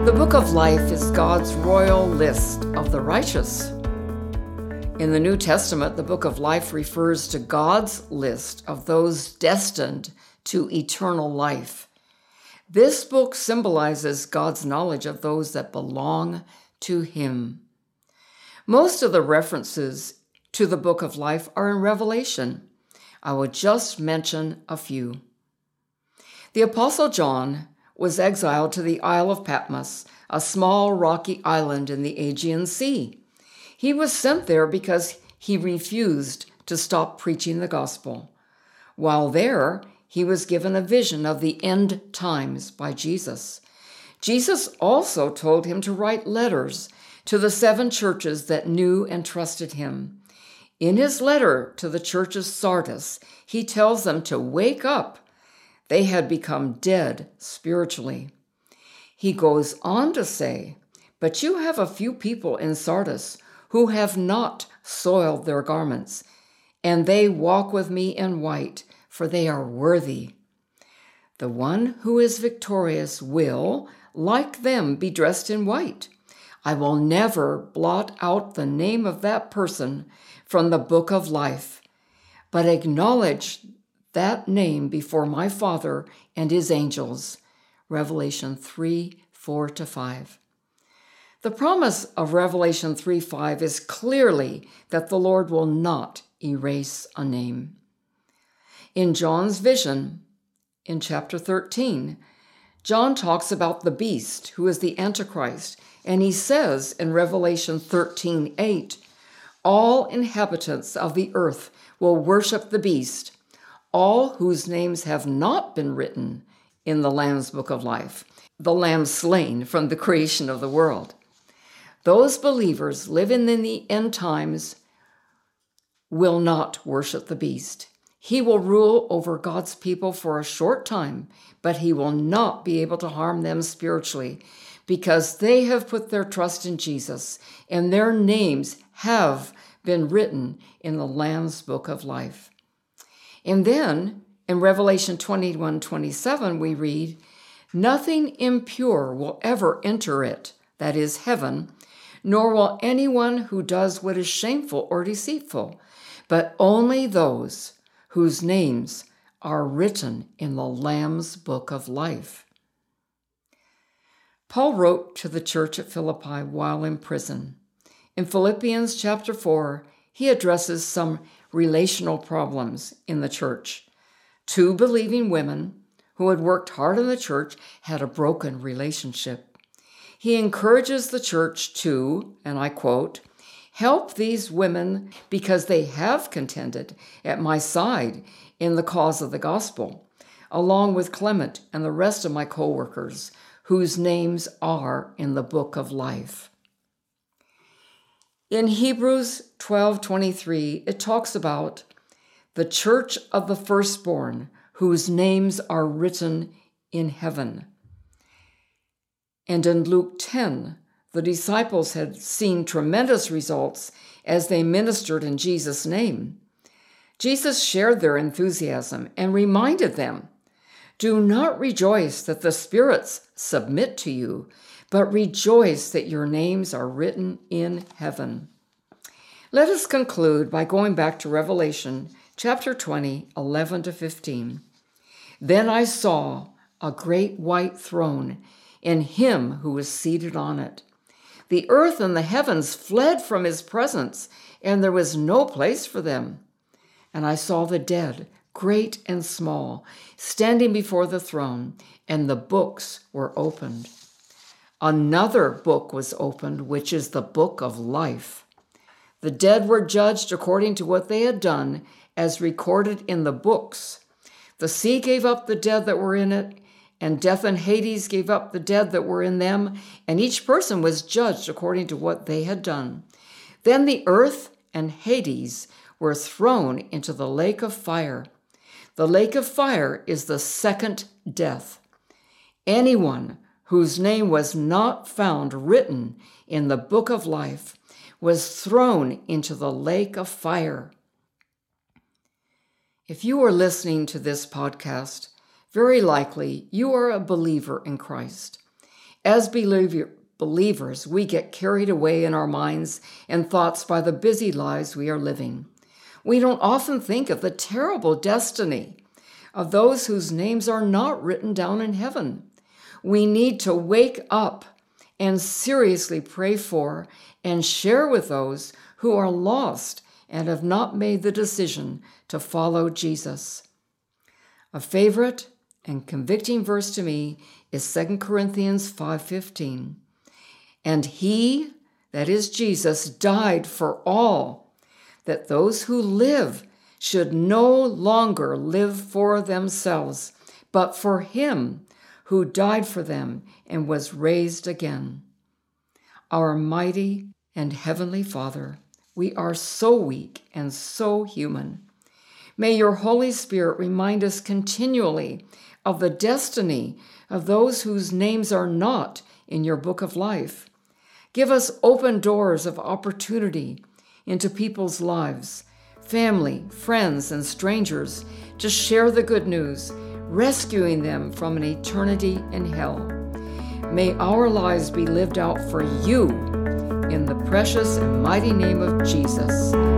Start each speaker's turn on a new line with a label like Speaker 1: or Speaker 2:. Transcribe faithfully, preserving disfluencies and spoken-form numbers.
Speaker 1: The Book of Life is God's royal list of the righteous. In the New Testament, the Book of Life refers to God's list of those destined to eternal life. This book symbolizes God's knowledge of those that belong to Him. Most of the references to the Book of Life are in Revelation. I will just mention a few. The Apostle John was exiled to the Isle of Patmos, a small rocky island in the Aegean Sea. He was sent there because he refused to stop preaching the gospel. While there, he was given a vision of the end times by Jesus. Jesus also told him to write letters to the seven churches that knew and trusted him. In his letter to the church of Sardis, he tells them to wake up. They had become dead spiritually. He goes on to say, "But you have a few people in Sardis who have not soiled their garments, and they walk with me in white, for they are worthy. The one who is victorious will, like them, be dressed in white. I will never blot out the name of that person from the book of life, but acknowledge that name before my Father and his angels." Revelation three, four to five. The promise of Revelation three, five is clearly that the Lord will not erase a name. In John's vision, in chapter thirteen, John talks about the beast who is the Antichrist, and he says in Revelation thirteen, eight, "All inhabitants of the earth will worship the beast, all whose names have not been written in the Lamb's book of life, the Lamb slain from the creation of the world." Those believers living in the end times will not worship the beast. He will rule over God's people for a short time, but he will not be able to harm them spiritually because they have put their trust in Jesus and their names have been written in the Lamb's book of life. And then in Revelation twenty-one, twenty-seven, we read, "Nothing impure will ever enter it," that is heaven, "nor will anyone who does what is shameful or deceitful, but only those whose names are written in the Lamb's book of life." Paul wrote to the church at Philippi while in prison. In Philippians chapter four, he addresses some relational problems in the church. Two believing women who had worked hard in the church had a broken relationship. He encourages the church to, and I quote, "help these women because they have contended at my side in the cause of the gospel, along with Clement and the rest of my co-workers, whose names are in the book of life." In Hebrews twelve twenty-three, it talks about the church of the firstborn, whose names are written in heaven. And in Luke ten, the disciples had seen tremendous results as they ministered in Jesus' name. Jesus shared their enthusiasm and reminded them, "Do not rejoice that the spirits submit to you, but rejoice that your names are written in heaven." Let us conclude by going back to Revelation chapter twenty, eleven to fifteen. "Then I saw a great white throne, and him who was seated on it. The earth and the heavens fled from his presence, and there was no place for them. And I saw the dead, great and small, standing before the throne, and the books were opened. Another book was opened, which is the book of life. The dead were judged according to what they had done, as recorded in the books. The sea gave up the dead that were in it, and death and Hades gave up the dead that were in them, and each person was judged according to what they had done. Then the earth and Hades were thrown into the lake of fire. The lake of fire is the second death. Anyone whose name was not found written in the book of life was thrown into the lake of fire." If you are listening to this podcast, very likely you are a believer in Christ. As believer, believers, we get carried away in our minds and thoughts by the busy lives we are living. We don't often think of the terrible destiny of those whose names are not written down in heaven. We need to wake up and seriously pray for and share with those who are lost and have not made the decision to follow Jesus. A favorite and convicting verse to me is Second Corinthians five fifteen. And he, that is Jesus, died for all, that those who live should no longer live for themselves, but for him who died for them and was raised again. Our mighty and heavenly Father, we are so weak and so human. May your Holy Spirit remind us continually of the destiny of those whose names are not in your book of life. Give us open doors of opportunity into people's lives, family, friends, and strangers, to share the good news, rescuing them from an eternity in hell. May our lives be lived out for you, in the precious and mighty name of Jesus.